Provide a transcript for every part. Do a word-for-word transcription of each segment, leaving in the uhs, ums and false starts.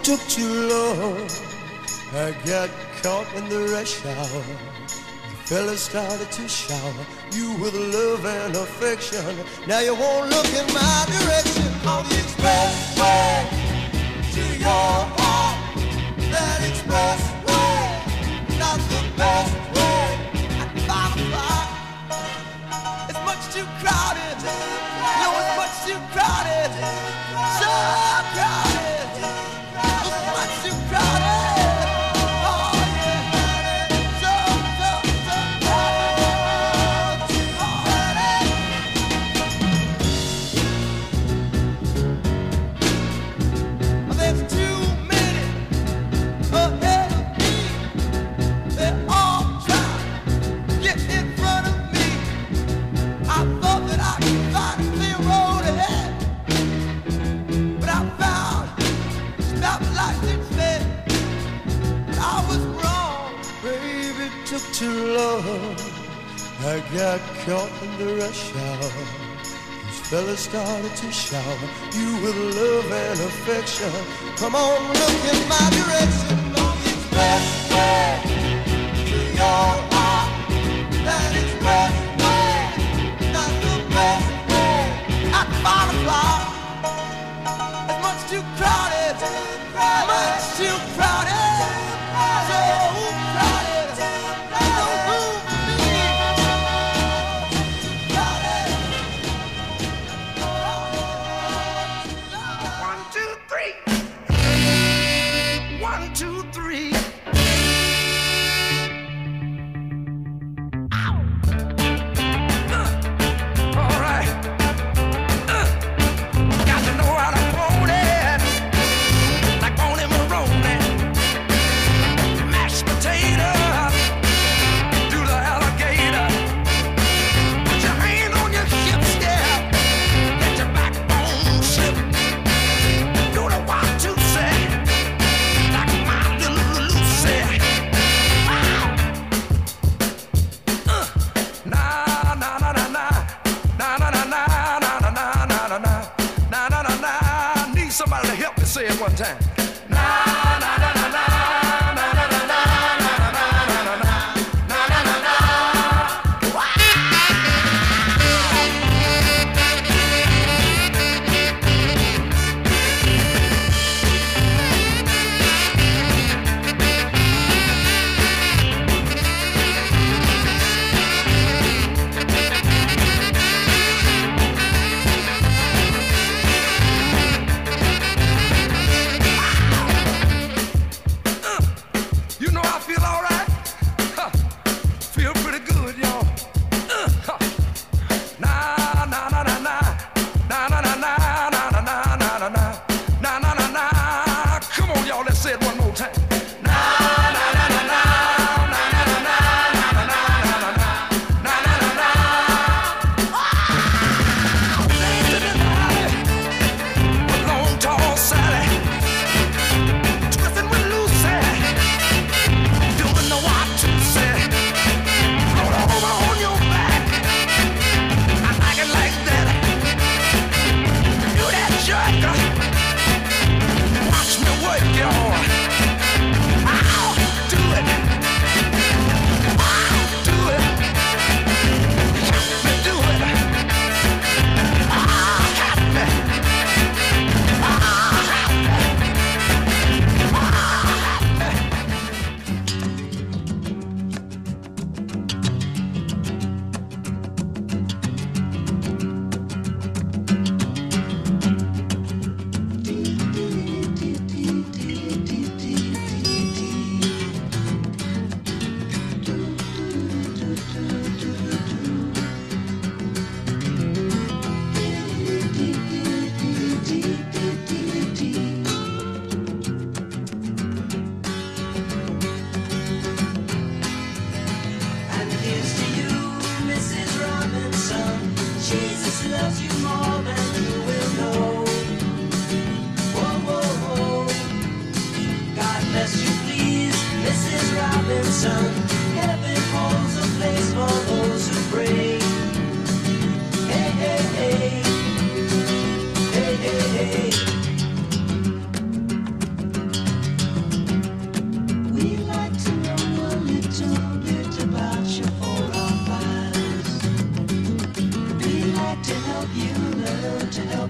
took too long. I got caught in the rush hour. The fella started to shower you with love and affection. Now you won't look in my direction. On the expressway to your heart. That expressway, not the best way. At five o'clock, it's much too crowded. No, it's much too crowded. So crowded. It's much too crowded. Oh yeah. So, so, so crowded. Too crowded. There's too many ahead of me. They're all trying to get in front of me. I thought that I could find a clear road ahead, but I found stoplights instead. But I was wrong. Baby, it took too long. I got caught in the rush hour. These fellas started to shower you with love and affection. Come on, look in my direction. On the expressway to your heart. That expressway, not the best way. At five o'clock, it's much too crowded. Much too crowded. So crowded. No room for me. Crowded. One, two, three. One, two, three. Ow. Uh, all right. Uh, got to know how to hold it. Like Boney Maroney. Mashed potato. Do the alligator. Put your hand on your hips, yeah. Let your backbone slip. Do the one, two, say. Like my little Lucy. Wow. Uh, nah, nah, nah, nah, nah. Nah, nah, nah, nah, nah, nah, nah, nah, nah, nah. Nah, nah, nah, nah. Need somebody to help me say it one time. Nah, nah, nah, nah, nah. Nah, nah, nah, nah, nah, nah, nah, nah, nah. Nah, nah, nah, nah. Wow.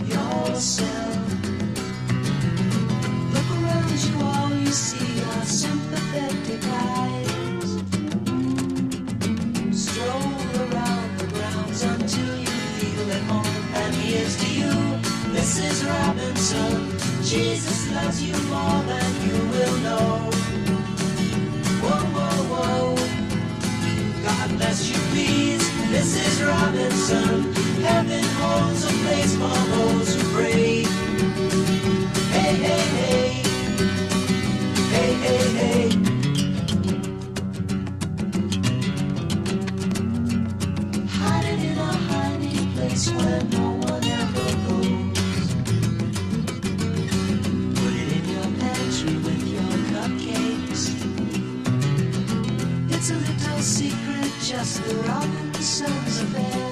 yourself. Look around you, all you see are sympathetic eyes. Stroll around the grounds until you feel at home. And here's to you, Missus Robinson. Jesus loves you more than you will know. Whoa, whoa, whoa. God bless you, please, Missus Robinson. Heaven holds a place for those who pray. Hey, hey, hey. Hey, hey, hey. Hiding in a hiding place where no one ever goes. Put it in your pantry with your cupcakes. It's a little secret, just the Robinsons affair.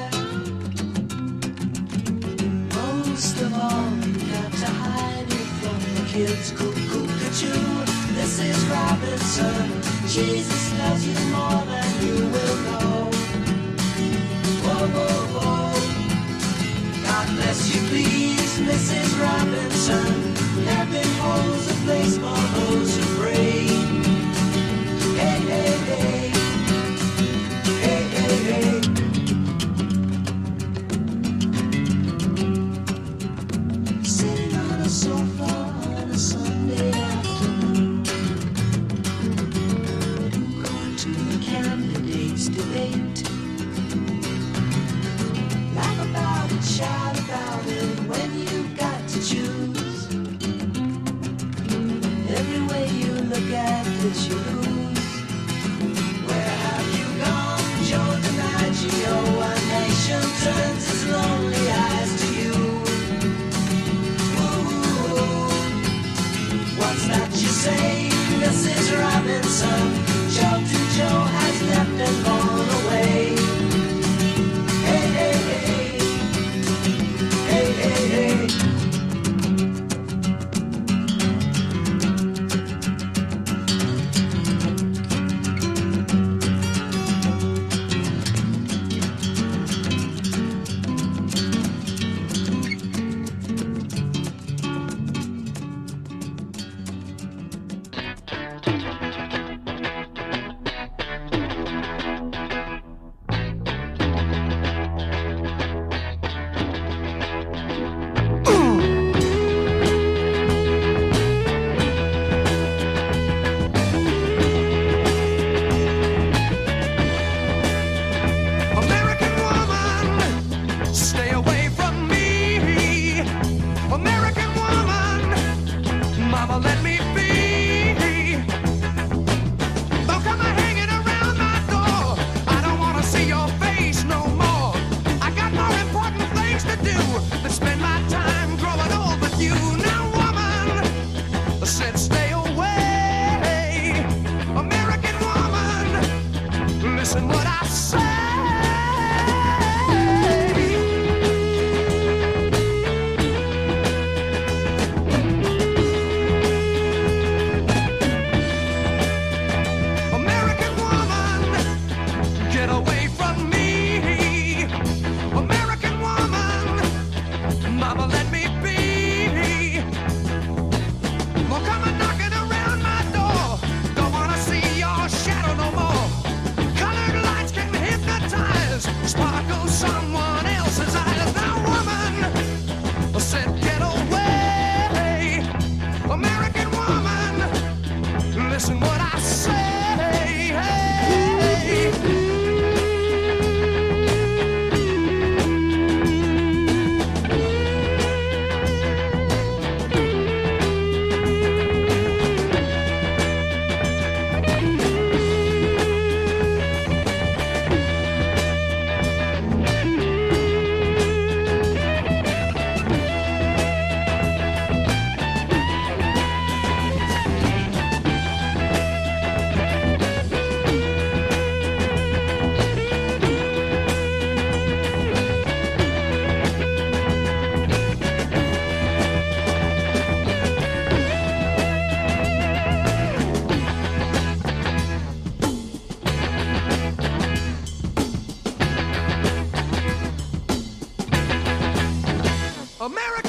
Most of all, you got to hide it from the kids. Cuckoo-cuckoo, this is Robinson. Jesus loves you more than you will know. Whoa, whoa, whoa. God bless you, please, Missus Robinson. Heaven holds a place for those who pray. Hey, hey, hey. Hey, hey, hey. Sitting on a sofa on a Sunday afternoon, going to the candidates' debate. Laugh about it, shout about it when you've got to choose. Every way you look at it, you lose. Where have you gone, Joe DiMaggio? A nation turns its lonely eyes to you. Ooh, what's that you say, Missus Robinson? Joe to Joe has left and gone away. Hey, hey, hey. Hey, hey, hey.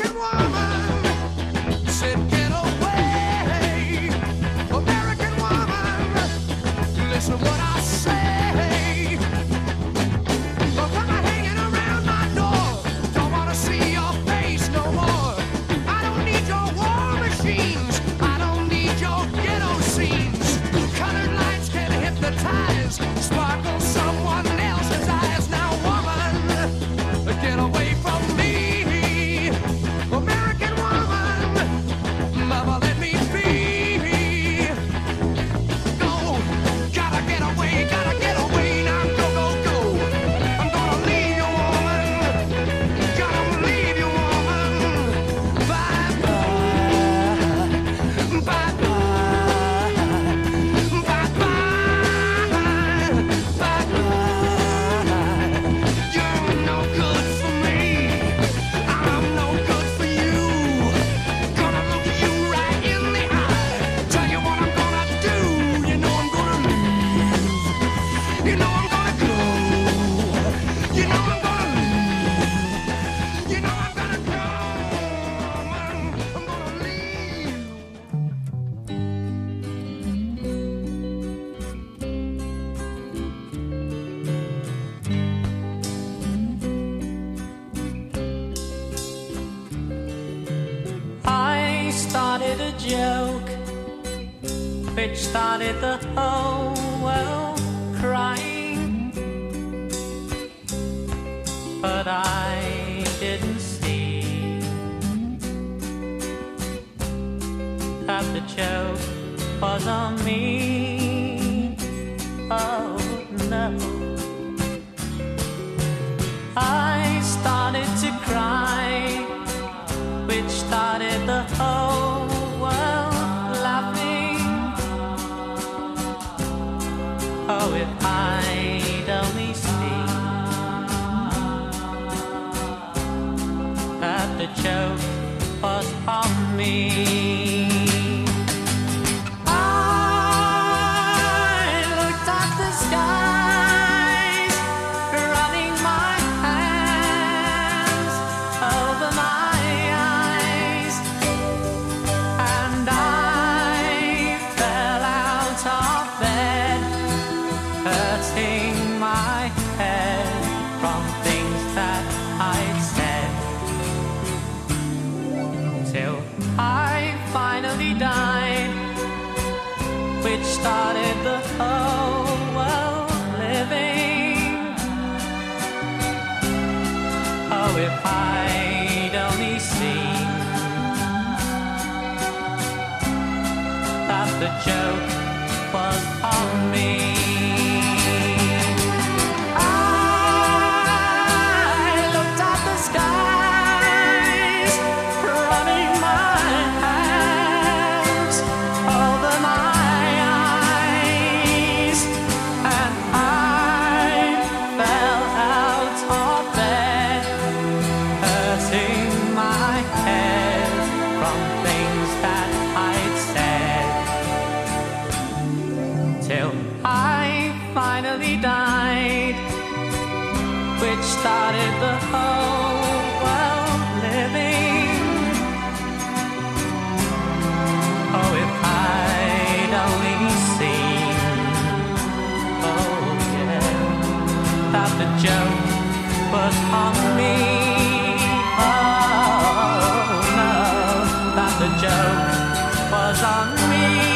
American woman said, get away. American woman, listen what I say. But when I'm hanging around my door, don't wanna see your face no more. I don't need your war machines. I don't need your ghetto scenes. Colored lights can hypnotize, sparkle someone else's eyes. Now, woman, get away from me. American woman, mama, let me be. Go, gotta get away, gotta get away. Now, go, go, go. I'm gonna leave you, woman. Gonna leave you, woman. Bye, bye. Bye, bye. Bye, bye. Bye, bye. You're no good for me. I'm no good for you. Gonna look you right in the eye. Tell you what I'm gonna do. You know I'm gonna leave. You know I'm gonna go. You know I'm gonna leave. You know I'm gonna go. I'm gonna leave. I started a joke which started the whole world crying, but I didn't see that the joke was on me. Oh no. I started to cry, which started the whole world laughing. Oh, if I'd only seen that the joke was on me. I looked at the skies, running my hands over my eyes, and I fell out of bed, hurting my head from things that I'd said, till I finally died, which started the whole world living. Oh, if I'd only seen that the joke was on me. I looked at the skies, running my hands over my eyes, and I fell out of bed, hurting my head from things that I'd said, till I finally died, which started the whole world living. Oh, if I'd only seen, oh yeah, that the joke was on me. Oh no, that the joke was on me.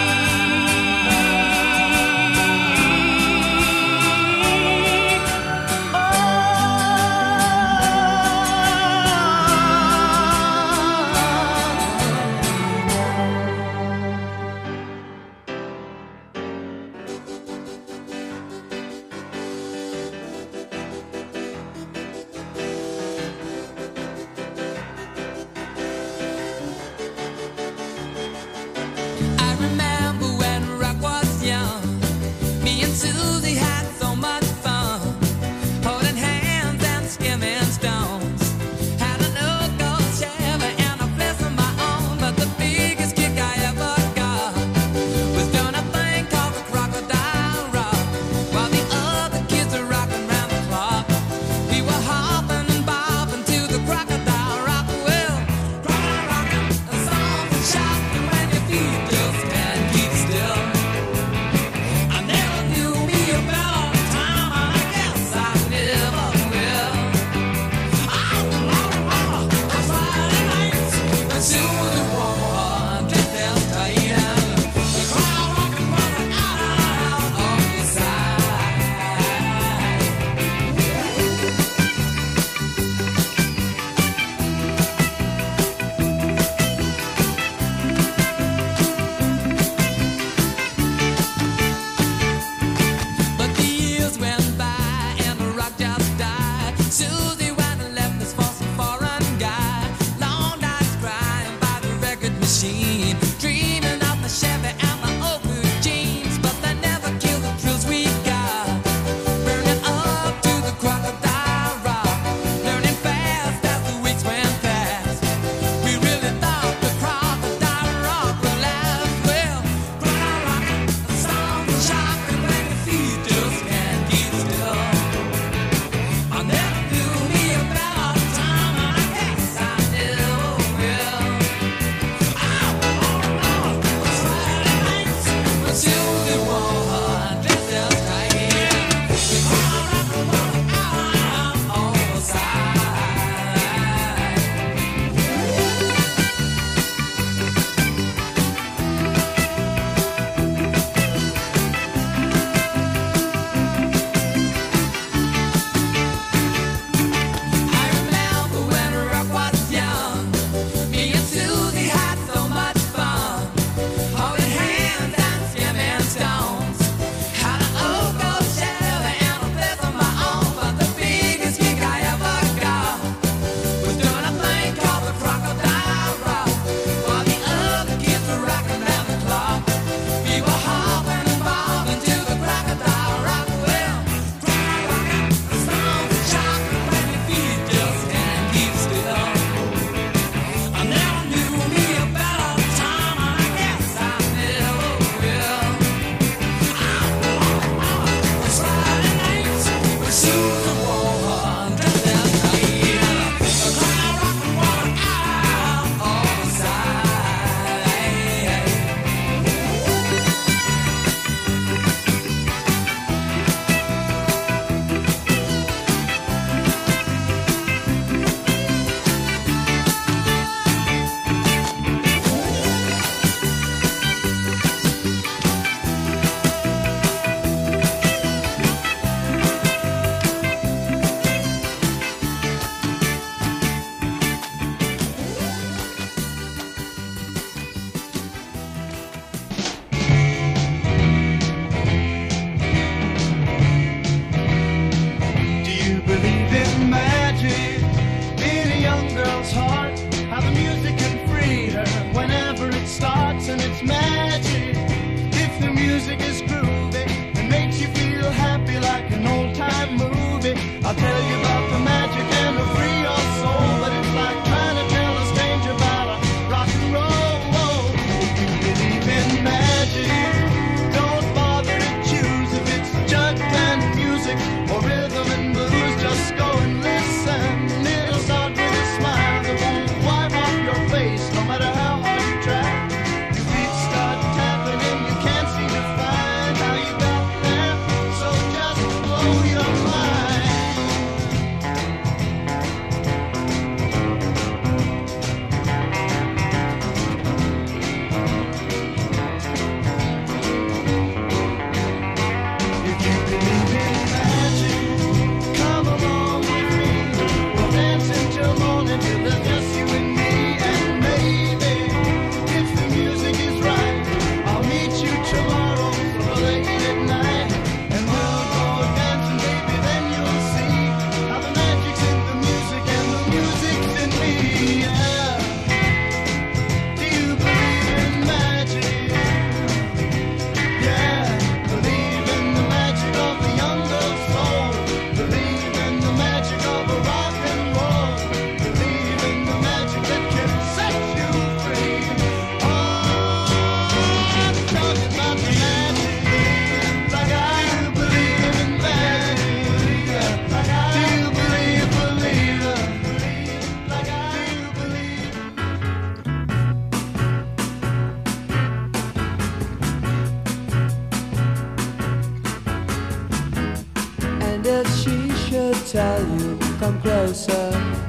tell you, come closer.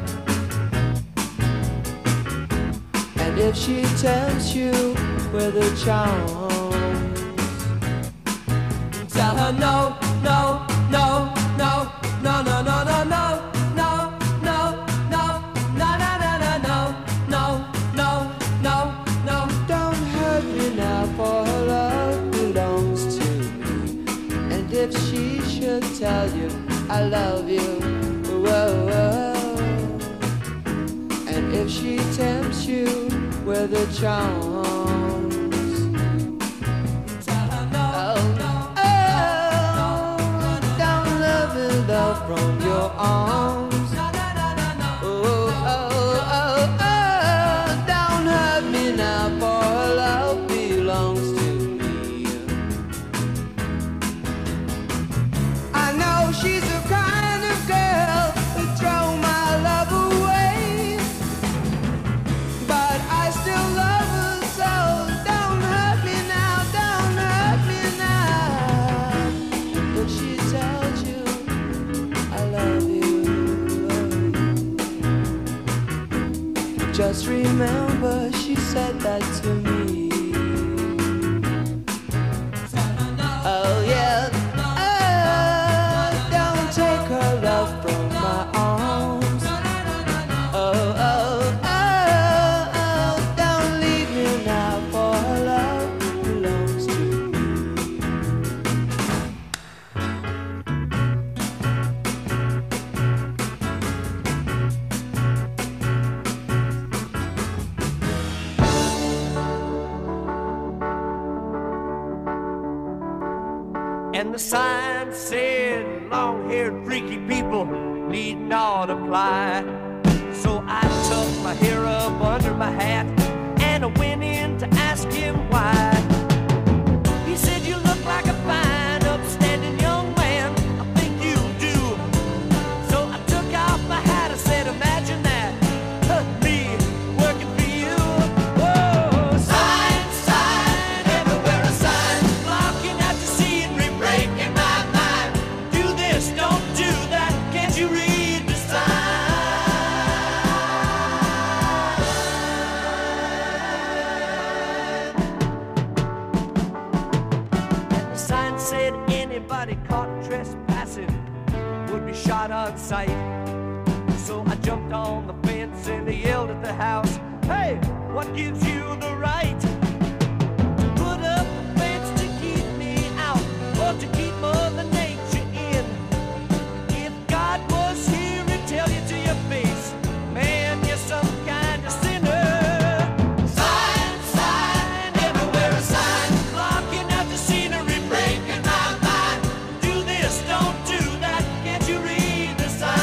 And if she tempts you with a charm, tell her no, no, no, no, no, no, no, no, no. For her love belongs to me. And if she should tell you I love you, whoa, whoa. And if she tempts you with her charms, tell her no, oh, no, oh, no, no, don't let me love from your arms. Oh, oh, oh, oh, don't hurt me now, for her love belongs to me. I know she's the kind of girl who throw my love away, but I still love her, so don't hurt me now, don't hurt me now. If she tells you I love you, just remember she said that to me. Oh yeah, oh, don't take her love from my arms. Oh, oh, oh, oh, don't leave me now, for her love belongs to And the sign said, long-haired freaky people need not apply. So I tucked my hair up under my hat and I went in to ask him why. He said, you look like a fine, upstanding young man. I think you do. So I took off my hat, I said, imagine that, huh, me working for you. Whoa, sign, sign, everywhere a sign, blocking out the scenery, breaking my mind. Do this, don't do that, can't you read the sign? And the sign said anybody caught trespassing would be shot on sight. So I jumped on the fence and I yelled at the house, hey, what gives you the right to put up a fence to keep me out or to keep Mother Nature in? If God was here, he'd tell you to your face, man, you're some kind of sinner. Sign, sign, everywhere a sign, blocking out the scenery, breaking my mind. Do this, don't do that, can't you read the sign?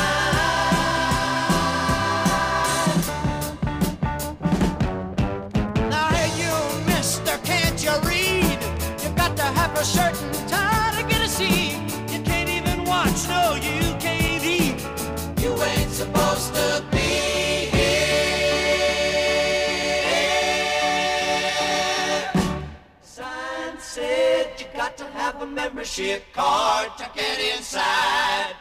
Now hey you, mister, can't you read? You got to have a certain time to get a seat. You can't even watch, no, you can't eat. You ain't supposed to be here. Sign said you got to have a membership card to get inside.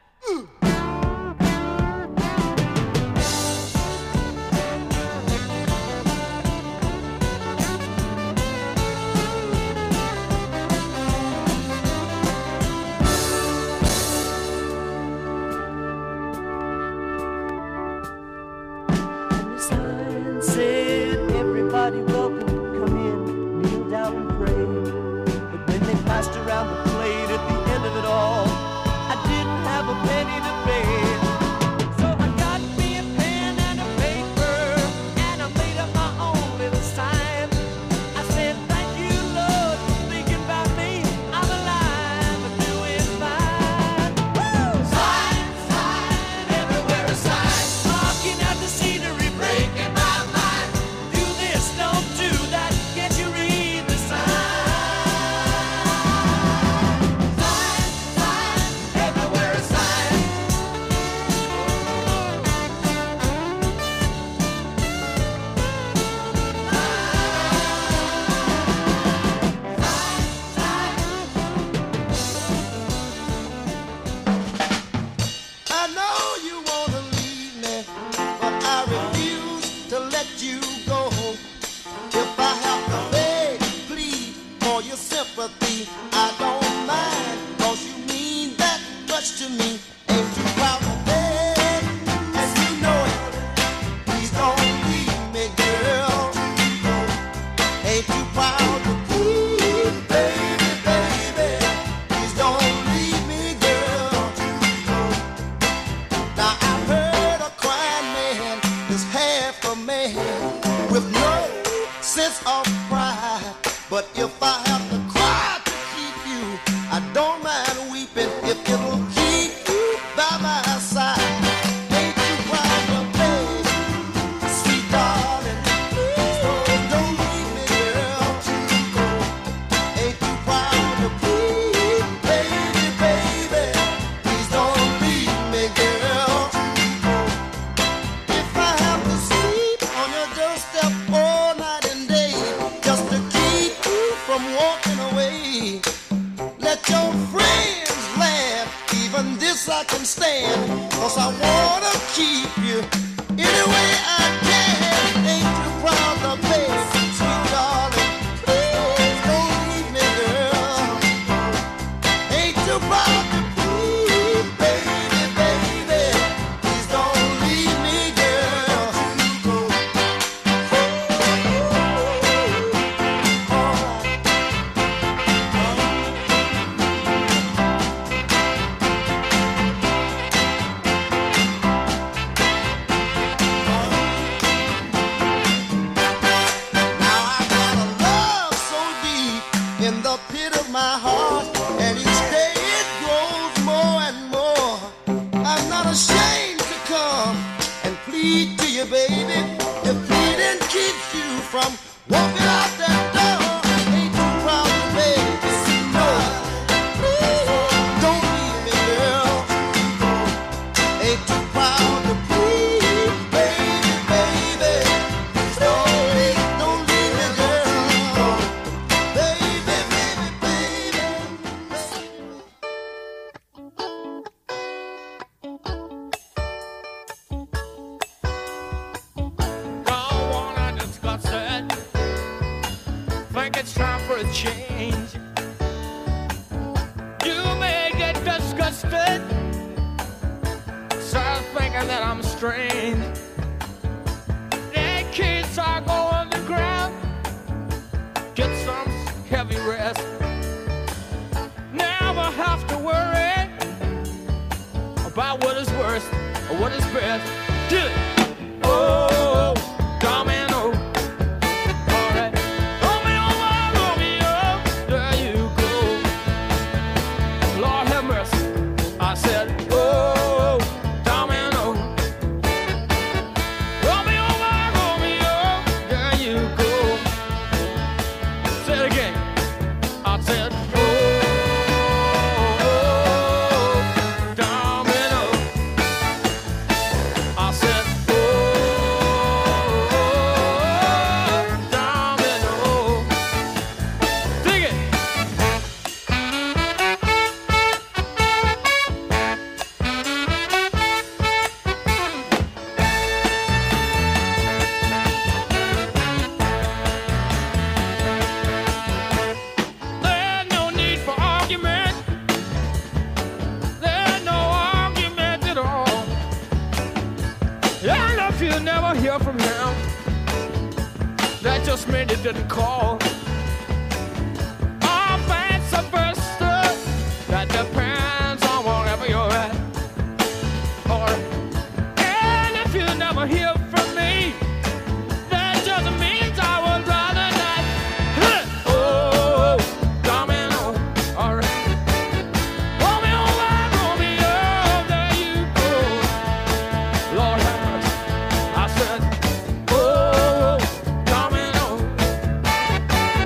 And the sign said everybody welcome, come in, kneel down and pray. But when they passed around the plate at the end of it all, I didn't have I don't mind, 'cause you mean that much to me. Ain't you proud of that? And you know it. Please don't leave me, girl. Ain't you proud of me, baby, baby? Please don't leave me, girl. Now I've heard a crying man is half a man with no sense of pride. But if I have to cry to keep you, I don't mind weeping if it'll keep you by my side. Ain't you proud of me, sweet darling? Please don't leave me, girl. Ain't you proud of me, baby, baby? Please don't leave me, girl. If I have to sleep on your doorstep all night and day just to keep you from walking away, let your friends laugh. Even this I can stand, 'cause I wanna keep you any way I can. Ain't you proud of me, sweet darling? Please don't leave me, girl. Ain't you proud of me, baby, baby? Please don't leave me, girl. Now I got a love so deep in the pit of my heart, and each day it grows more and more. I'm not ashamed to come and plead to you, baby. If pleading keeps you from walking out that door, ain't you proud of me? No, please don't leave me, girl. Ain't you proud of me, baby, baby? Don't leave, don't leave me, girl. Baby, baby, baby. Don't wanna discuss it. Think it's time for a change. You may get disgusted, start thinking that I'm strange. The kids are going to ground. Get some heavy rest. Never have to worry about what is worst or what is best. Do it. Oh, domino. All right. Romeo, my Romeo, there you go. Lord have mercy. I said, oh, domino. Romeo, my Romeo, there you go. Say it again. I said, oh, domino. I said, oh, domino. Dig it. There's no need for argument. There's no argument at all. And if you never hear from him, that just means you didn't call. Or vice versa, that depends on wherever you're at. Or, and if you never hear from me, that just means I would rather not. Huh. Oh, domino, all right. Romeo, my Romeo, there you go. Lord have mercy. I said, oh, domino.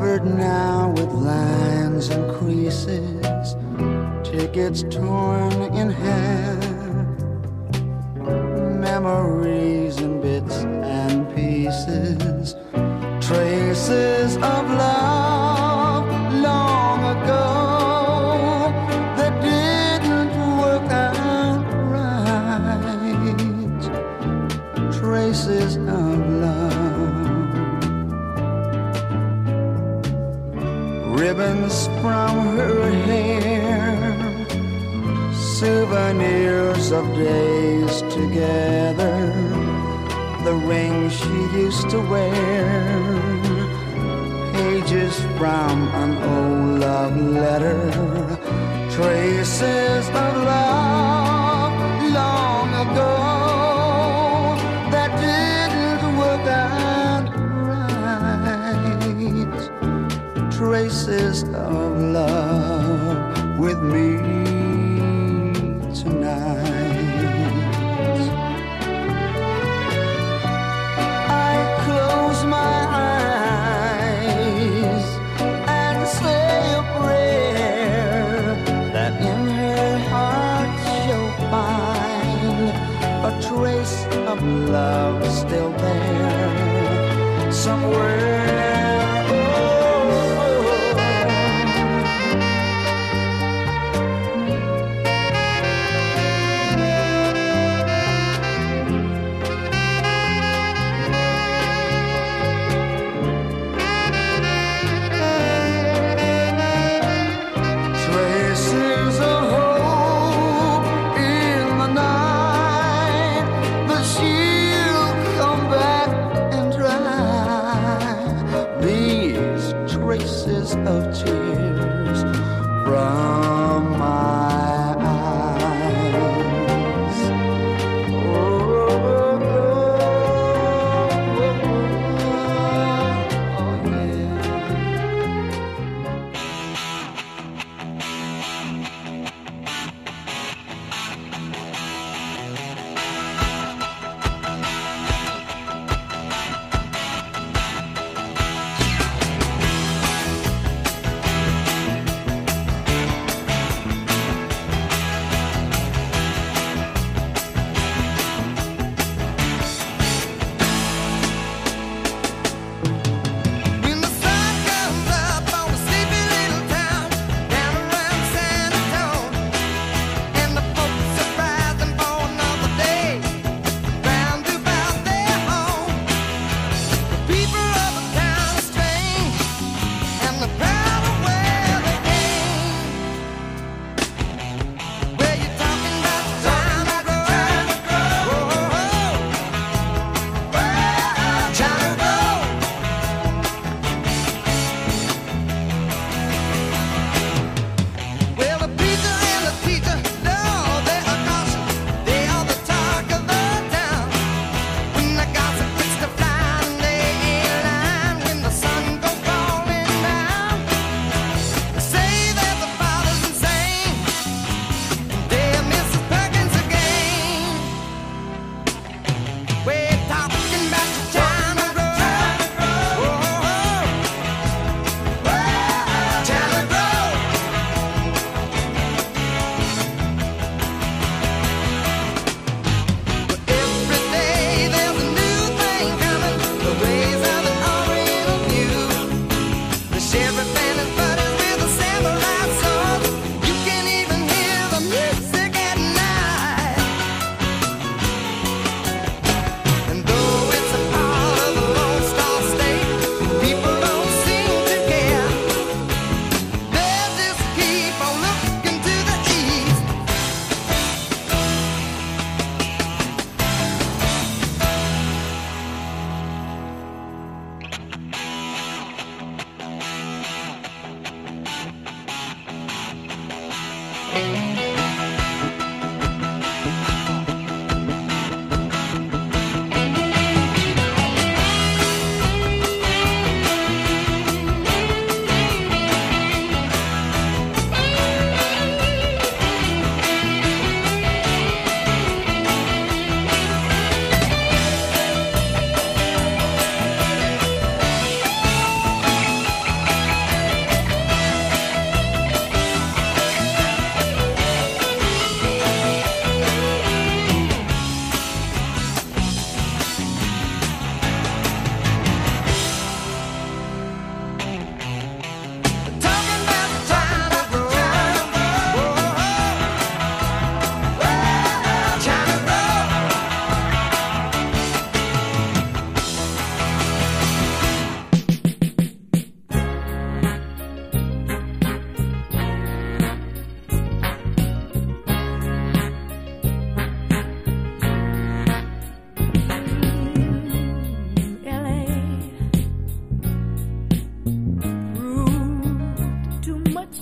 covered now with lines and creases, tickets torn in half, memories in bits and pieces, traces of love long ago that didn't work out right, traces of love, ribbons from her hair, souvenirs of days together, the ring she used to wear, pages from an old love letter, traces of love long ago that didn't work out right, traces of love with me tonight. I close my eyes and say a prayer that in her heart she'll find a trace of love still there somewhere. Of tears from my eyes. Oh, oh, oh, oh, yeah.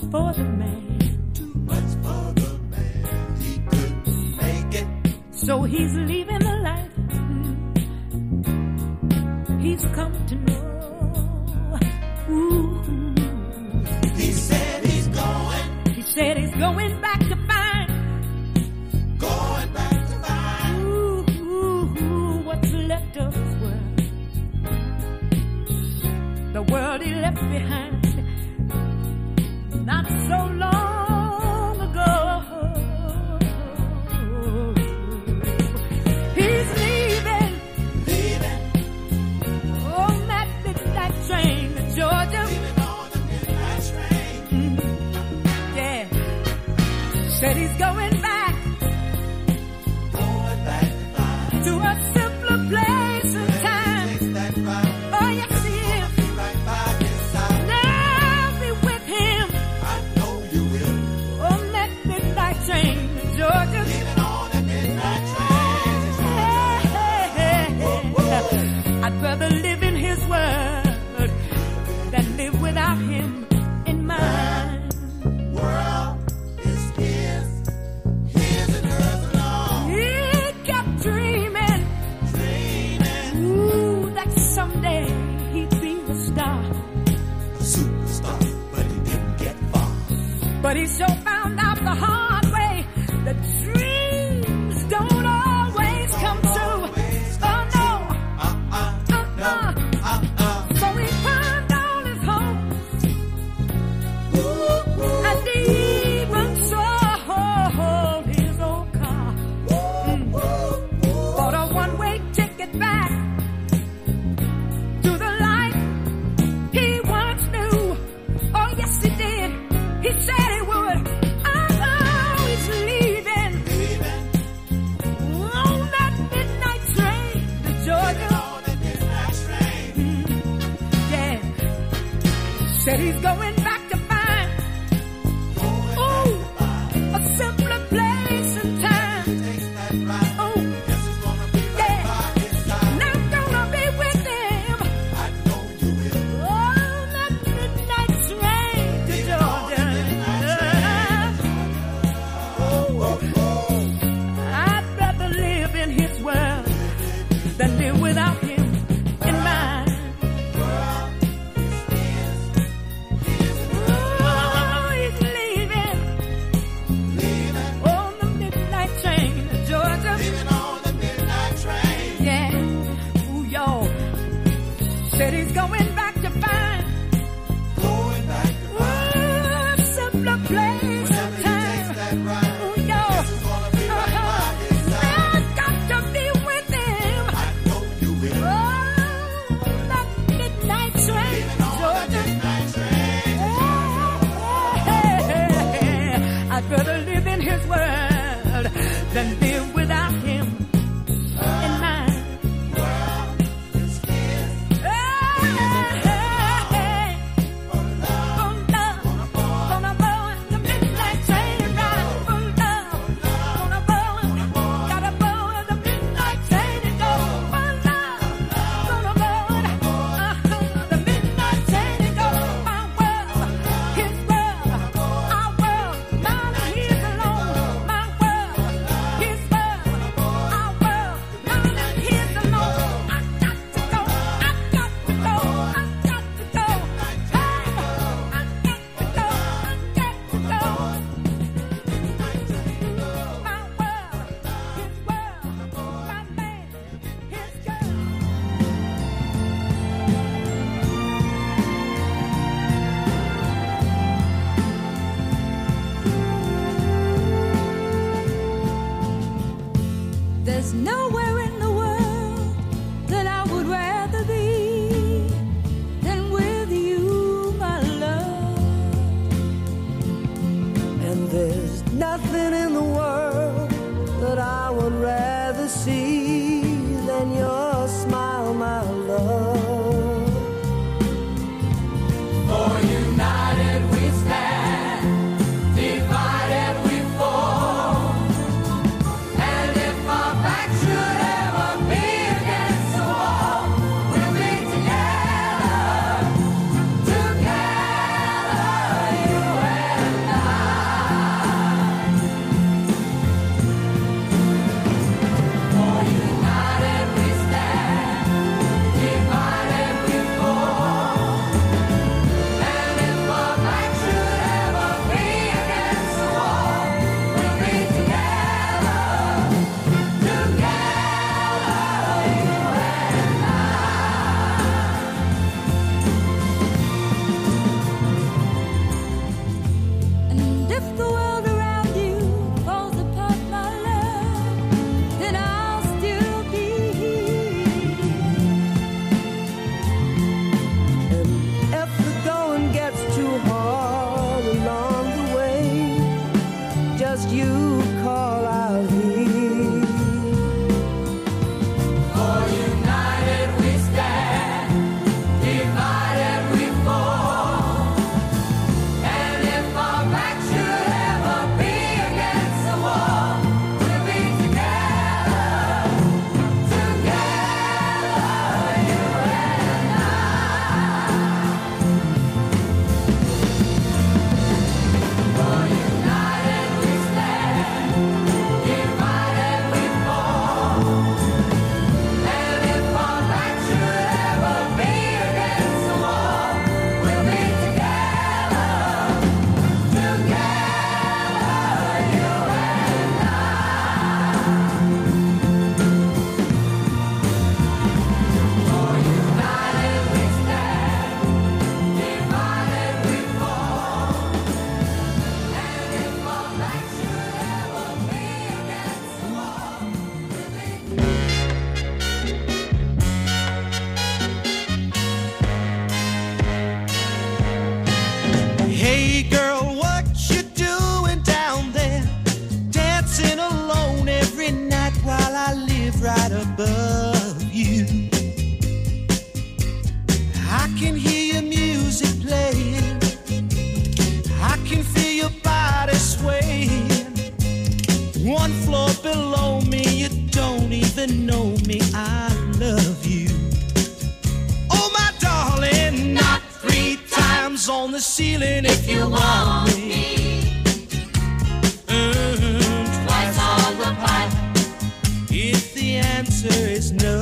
for the man. Too much for the man. He couldn't make it. So he's leaving the life he's come to know. Ooh. He said he's going. He said he's going back to find. Going back to find. Ooh, ooh, ooh, what's left of his world. The world he left behind not so long ago. He's leaving, Leaving. on that midnight train to Georgia. Leaving on the midnight train. Mm, yeah, said he's going back Going back to find. to a simpler place and time. Takes that ride. Oh yes, he is. Be right by his side. Now be with him I know you will. on that midnight train to Georgia. Leaving on the midnight train. I'd rather live in his word than live without him in mine. World is his. His and hers alone. He kept dreaming, Dreaming. ooh, that someday he'd be the star. A superstar, but he didn't get far. But he sure found out the hard way that dreams don't always come true. Oh no, Uh-uh. uh-uh. Uh-uh. So he burned all his homes and he even sold his old car. Mm. Bought a one-way ticket back to the life he once knew. Oh yes he did. He said he would. Oh, he's leaving Leaving on that midnight train to Georgia. on the midnight train. Yeah, said he's going back to find, ooh, a simpler place and time. Takes that ride. Oh, Guess who's gonna be right yeah, by his side. and I'm gonna be with him I know you will. on that midnight train to Georgia. I'd rather live in his world than live without him in mine. World is his. His even know me, I love you. Oh, my darling, not three times on the ceiling if you want me. Mm, twice on the pipe if the answer is no.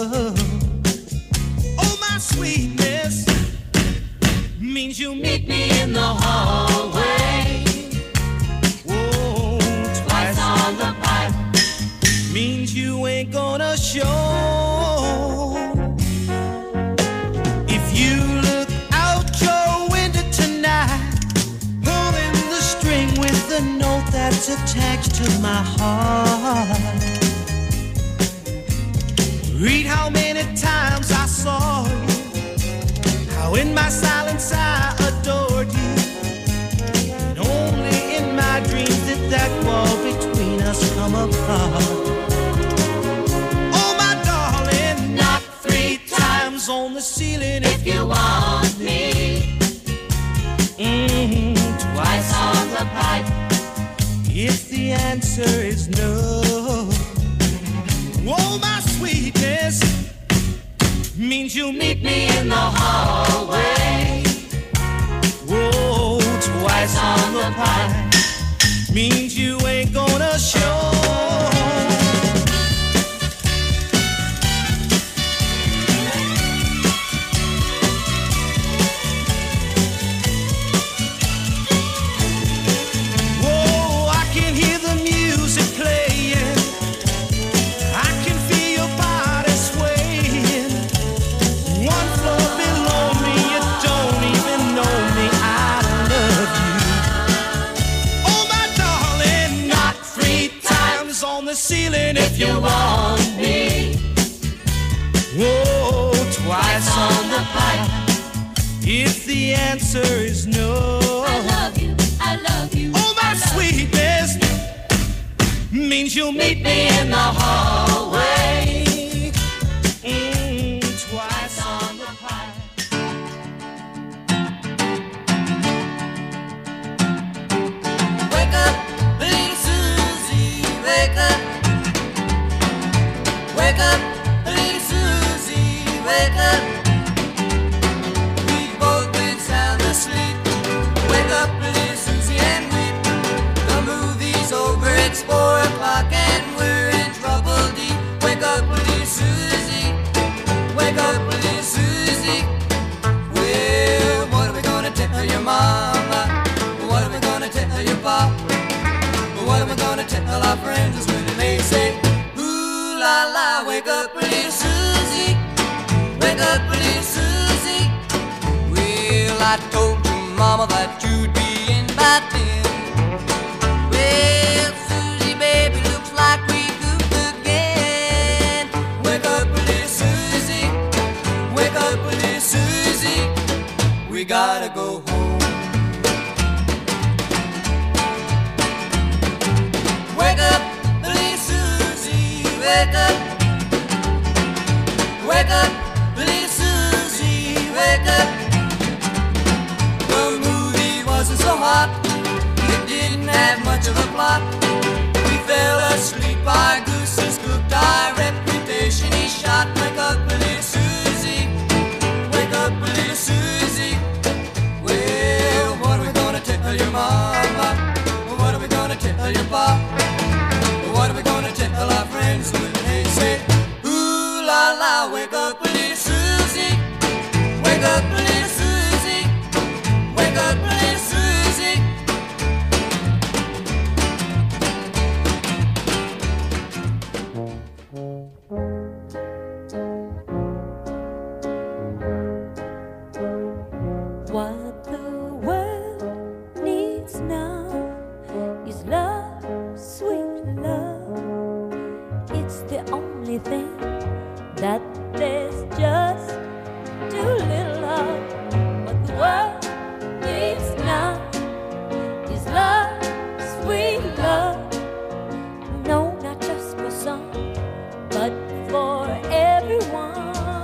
Oh, my sweetness means you meet me in the hallway. Whoa, twice on the pipe means you ain't gonna show. If you look out your window tonight, pulling the string with the note that's attached to my heart, read how many times I saw you, how in my silence I adored you, and only in my dreams did that wall between us come apart. Oh, my darling, knock three times on the ceiling if you want me. Mm-hmm, twice on the pipe if the answer is no. Oh, my sweetness means you'll meet me in the hallway. Whoa, twice on the pipe means you ain't gonna show. Whoa, I can hear the music playing, I can feel your body swaying. One floor below me, you don't even know me, I love you. Oh, my darling, knock three times on the ceiling if you want me. Whoa, twice on the pipe if the answer is no. I love you, I love you. Oh, my sweetness means you'll meet me in the hallway. Mm, twice on the pipe. Wake up, little Susie, wake up. Wake up, little Susie, wake up. We've both been sound asleep. Wake up, little Susie, and weep. The movie's over, it's four o'clock and we're in trouble deep. Wake up, little Susie, wake up, little Susie. Well, what are we gonna tell your mama? What are we gonna tell your papa? What am I gonna tell our friends when they say, ooh la la, wake up, little Susie, wake up, little Susie. Well, I told your mama that you'd be in by ten. Well, Susie, baby, looks like we goofed again. Wake up, little Susie, wake up, little Susie. We gotta go home. Wake up, little Susie, wake up. Wake up, little Susie, wake up. The movie wasn't so hot, it didn't have much of a plot. We fell asleep, our goose is cooked, our reputation is shot. Wake up, little Susie, wake up, little Susie. Well, what are we gonna tell your mama? What are we gonna tell your papa? What are we gonna tell our friends when they say, ooh la la, wake up, little Susie, wake up, little Susie, wake up, little Susie. What the world needs now is love, sweet love. It's the only thing that there's just too little of. What the world needs now is love, sweet love. No, not just for some, but for everyone.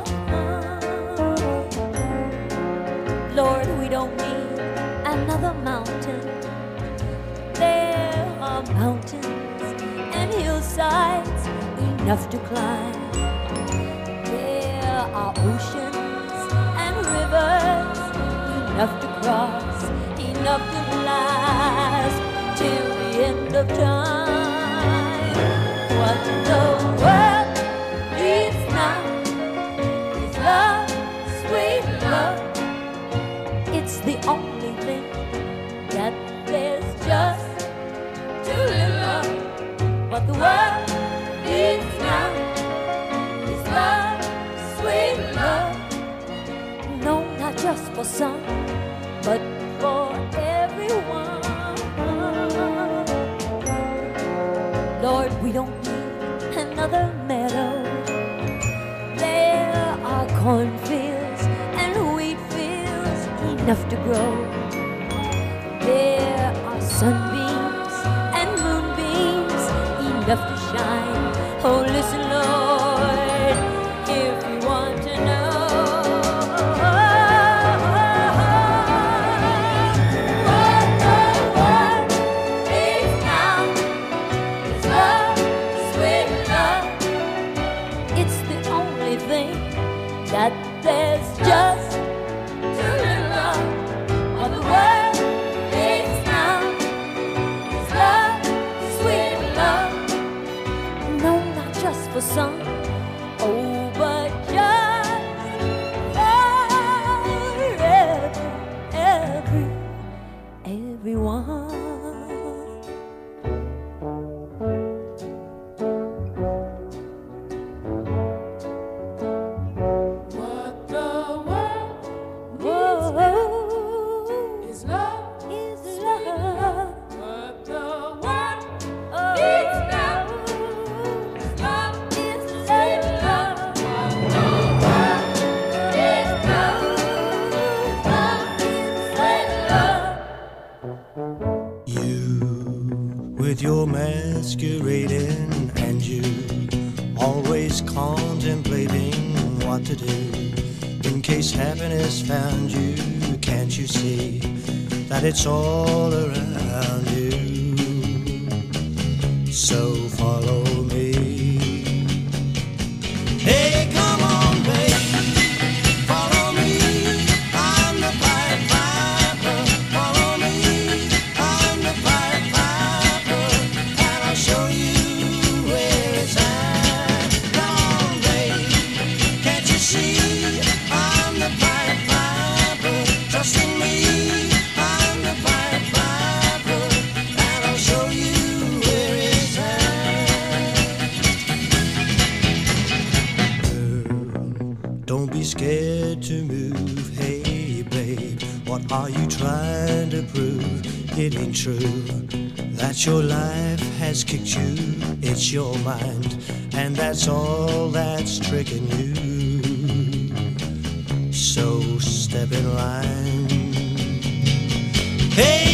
Lord, we don't need another mountain. There are mountains and hillsides in enough to climb. There are oceans and rivers enough to cross, enough to last till the end of time. What the world needs now is love, sweet love. It's the only thing that there's just too little of. What the world needs now is love, sweet love. No, not just for some, but for everyone. Lord, we don't need another meadow. There are cornfields and wheat fields enough to grow. There are sunbeams and moonbeams enough to shine. Oh, listen, Lord, if you want to know. What the world needs now is love, sweet love. It's the only thing that there's just too little of. What the world needs now is love, sweet love. No, not just for some, oh, but just for every, every, everyone. What the world Whoa, is love. is love. What the world Oh, needs now is is love, love. sweet love. What the world needs now is love, sweet love. You, with your masquerading, and you always contemplating what to do in case happiness found you. Can't you see that it's all around you? So follow me. Hey, come on, babe. Follow me. I'm the Pied Piper. Follow me. I'm the Pied Piper. And I'll show you where it's at. Come on, babe. Can't you see? I'm the Pied Piper. Trust in me. I'm the Pied Piper. And I'll show you where it's at. Don't be scared to move. Hey, babe, what are you trying to prove? It ain't true that your life has kicked you. It's your mind, and that's all that's tricking you. So step in line. Hey,